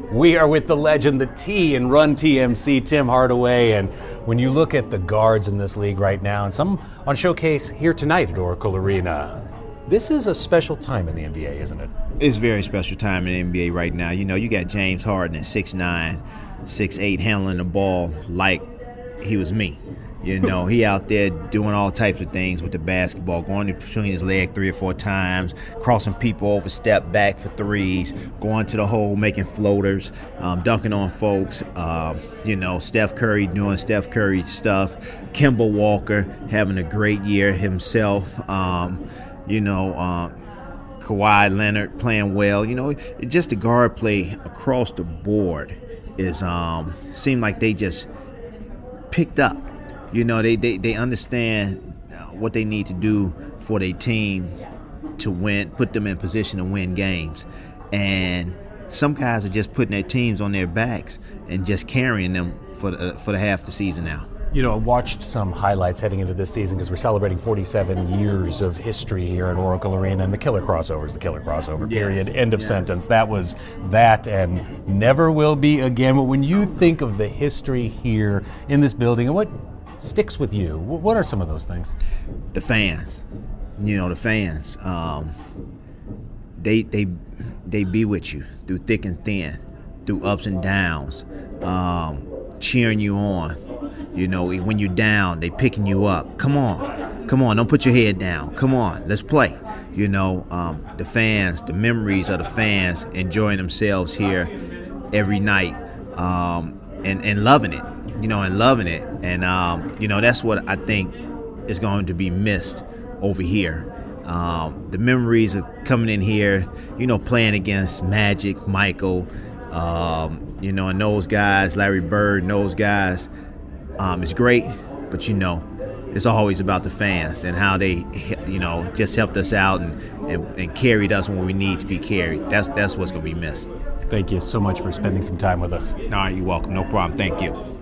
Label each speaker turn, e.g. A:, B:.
A: We are with the legend, the T in Run TMC, Tim Hardaway. And when you look at the guards in this league right now, and some on showcase here tonight at Oracle Arena, this is a special time in the NBA, isn't it?
B: It's a very special time in the NBA right now. You know, you got James Harden at 6'9", 6'8", handling the ball like he was me. You know, he out there doing all types of things with the basketball, going between his leg 3 or 4 times, crossing people over, step back for threes, going to the hole, making floaters, dunking on folks. You know, Steph Curry doing Steph Curry stuff. Kemba Walker having a great year himself. You know, Kawhi Leonard playing well. You know, just the guard play across the board is seemed like they just picked up. You know, they understand what they need to do for their team to win, put them in position to win games. And some guys are just putting their teams on their backs and just carrying them for the half the season now.
A: You know, I watched some highlights heading into this season because we're celebrating 47 years of history here at Oracle Arena, and the killer crossover period, end of sentence. That was that and never will be again. But when you think of the history here in this building and what sticks with you, what are some of those things?
B: The fans. You know, the fans. They be with you through thick and thin, through ups and downs, cheering you on. You know, when you're down, they picking you up. Come on, don't put your head down. Come on, let's play. You know, the fans, the memories of the fans enjoying themselves here every night and loving it. You know, and loving it. And, you know, that's what I think is going to be missed over here. The memories of coming in here, you know, playing against Magic, Michael, you know, and those guys, Larry Bird and those guys, it's great. But, you know, it's always about the fans and how they, you know, just helped us out and carried us when we need to be carried. That's what's going to be missed.
A: Thank you so much for spending some time with us.
B: All right, you're welcome. No problem. Thank you.